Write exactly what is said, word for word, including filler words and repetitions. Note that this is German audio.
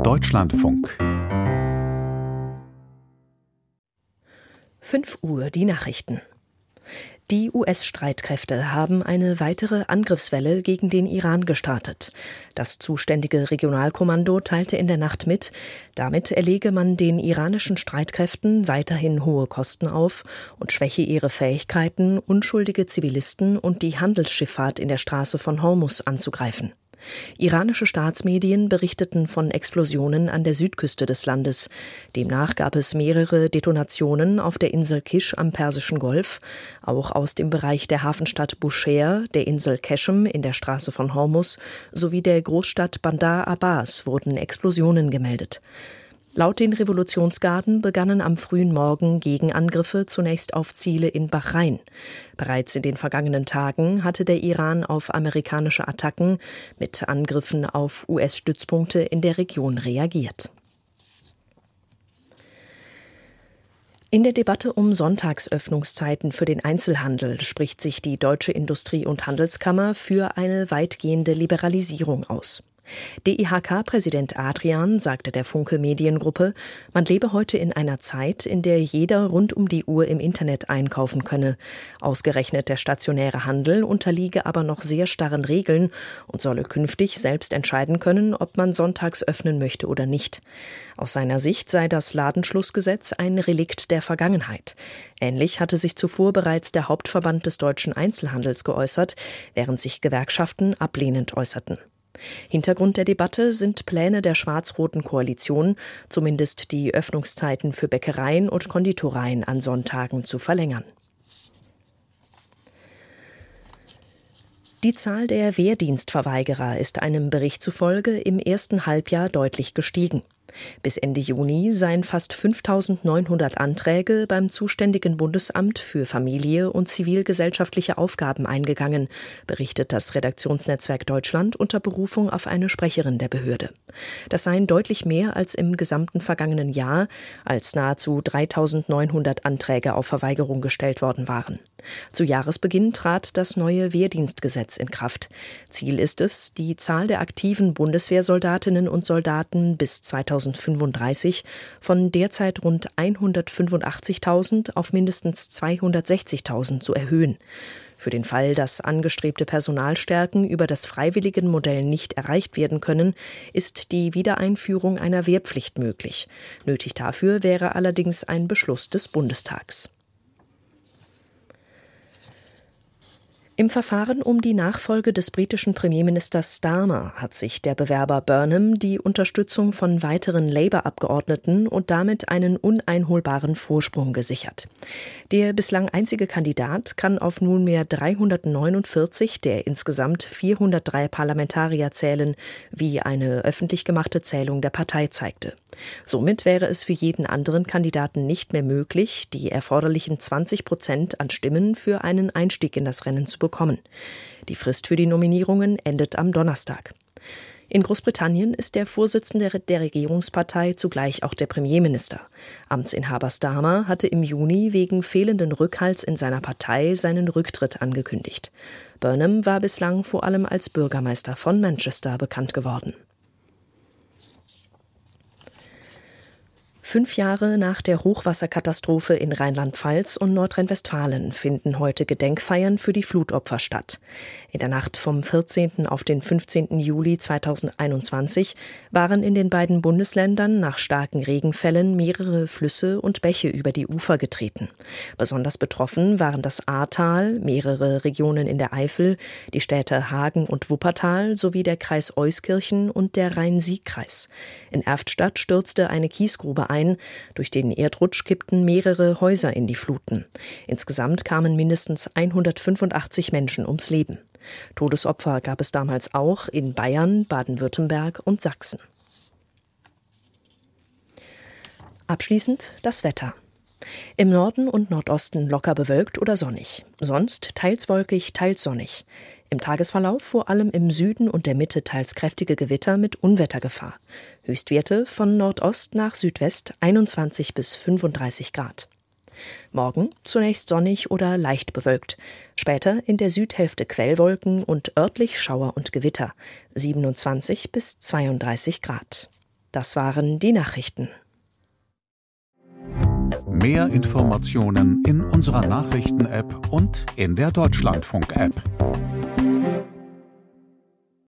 Deutschlandfunk. fünf Uhr, die Nachrichten. Die U S-Streitkräfte haben eine weitere Angriffswelle gegen den Iran gestartet. Das zuständige Regionalkommando teilte in der Nacht mit, damit erlege man den iranischen Streitkräften weiterhin hohe Kosten auf und schwäche ihre Fähigkeiten, unschuldige Zivilisten und die Handelsschifffahrt in der Straße von Hormuz anzugreifen. Iranische Staatsmedien berichteten von Explosionen an der Südküste des Landes. Demnach gab es mehrere Detonationen auf der Insel Kish am Persischen Golf. Auch aus dem Bereich der Hafenstadt Bushehr, der Insel Keshem in der Straße von Hormuz sowie der Großstadt Bandar Abbas wurden Explosionen gemeldet. Laut den Revolutionsgarden begannen am frühen Morgen Gegenangriffe zunächst auf Ziele in Bahrain. Bereits in den vergangenen Tagen hatte der Iran auf amerikanische Attacken mit Angriffen auf U S-Stützpunkte in der Region reagiert. In der Debatte um Sonntagsöffnungszeiten für den Einzelhandel spricht sich die Deutsche Industrie- und Handelskammer für eine weitgehende Liberalisierung aus. D I H K-Präsident Adrian sagte der Funke Mediengruppe, man lebe heute in einer Zeit, in der jeder rund um die Uhr im Internet einkaufen könne. Ausgerechnet der stationäre Handel unterliege aber noch sehr starren Regeln und solle künftig selbst entscheiden können, ob man sonntags öffnen möchte oder nicht. Aus seiner Sicht sei das Ladenschlussgesetz ein Relikt der Vergangenheit. Ähnlich hatte sich zuvor bereits der Hauptverband des deutschen Einzelhandels geäußert, während sich Gewerkschaften ablehnend äußerten. Hintergrund der Debatte sind Pläne der schwarz-roten Koalition, zumindest die Öffnungszeiten für Bäckereien und Konditoreien an Sonntagen zu verlängern. Die Zahl der Wehrdienstverweigerer ist einem Bericht zufolge im ersten Halbjahr deutlich gestiegen. Bis Ende Juni seien fast fünftausendneunhundert Anträge beim zuständigen Bundesamt für Familie und zivilgesellschaftliche Aufgaben eingegangen, berichtet das Redaktionsnetzwerk Deutschland unter Berufung auf eine Sprecherin der Behörde. Das seien deutlich mehr als im gesamten vergangenen Jahr, als nahezu dreitausendneunhundert Anträge auf Verweigerung gestellt worden waren. Zu Jahresbeginn trat das neue Wehrdienstgesetz in Kraft. Ziel ist es, die Zahl der aktiven Bundeswehrsoldatinnen und Soldaten bis zweitausendfünfunddreißig von derzeit rund hundertfünfundachtzigtausend auf mindestens zweihundertsechzigtausend zu erhöhen. Für den Fall, dass angestrebte Personalstärken über das Freiwilligenmodell nicht erreicht werden können, ist die Wiedereinführung einer Wehrpflicht möglich. Nötig dafür wäre allerdings ein Beschluss des Bundestags. Im Verfahren um die Nachfolge des britischen Premierministers Starmer hat sich der Bewerber Burnham die Unterstützung von weiteren Labour-Abgeordneten und damit einen uneinholbaren Vorsprung gesichert. Der bislang einzige Kandidat kann auf nunmehr dreihundertneunundvierzig der insgesamt vierhundertdrei Parlamentarier zählen, wie eine öffentlich gemachte Zählung der Partei zeigte. Somit wäre es für jeden anderen Kandidaten nicht mehr möglich, die erforderlichen zwanzig Prozent an Stimmen für einen Einstieg in das Rennen zu bekommen. Die Frist für die Nominierungen endet am Donnerstag. In Großbritannien ist der Vorsitzende der Regierungspartei zugleich auch der Premierminister. Amtsinhaber Starmer hatte im Juni wegen fehlenden Rückhalts in seiner Partei seinen Rücktritt angekündigt. Burnham war bislang vor allem als Bürgermeister von Manchester bekannt geworden. Fünf Jahre nach der Hochwasserkatastrophe in Rheinland-Pfalz und Nordrhein-Westfalen finden heute Gedenkfeiern für die Flutopfer statt. In der Nacht vom vierzehnten auf den fünfzehnten Juli zweitausendeinundzwanzig waren in den beiden Bundesländern nach starken Regenfällen mehrere Flüsse und Bäche über die Ufer getreten. Besonders betroffen waren das Ahrtal, mehrere Regionen in der Eifel, die Städte Hagen und Wuppertal sowie der Kreis Euskirchen und der Rhein-Sieg-Kreis. In Erftstadt stürzte eine Kiesgrube ein. Durch den Erdrutsch kippten mehrere Häuser in die Fluten. Insgesamt kamen mindestens hundertfünfundachtzig Menschen ums Leben. Todesopfer gab es damals auch in Bayern, Baden-Württemberg und Sachsen. Abschließend das Wetter. Im Norden und Nordosten locker bewölkt oder sonnig. Sonst teils wolkig, teils sonnig. Im Tagesverlauf vor allem im Süden und der Mitte teils kräftige Gewitter mit Unwettergefahr. Höchstwerte von Nordost nach Südwest einundzwanzig bis fünfunddreißig Grad. Morgen zunächst sonnig oder leicht bewölkt. Später in der Südhälfte Quellwolken und örtlich Schauer und Gewitter. siebenundzwanzig bis zweiunddreißig Grad. Das waren die Nachrichten. Mehr Informationen in unserer Nachrichten-App und in der Deutschlandfunk-App.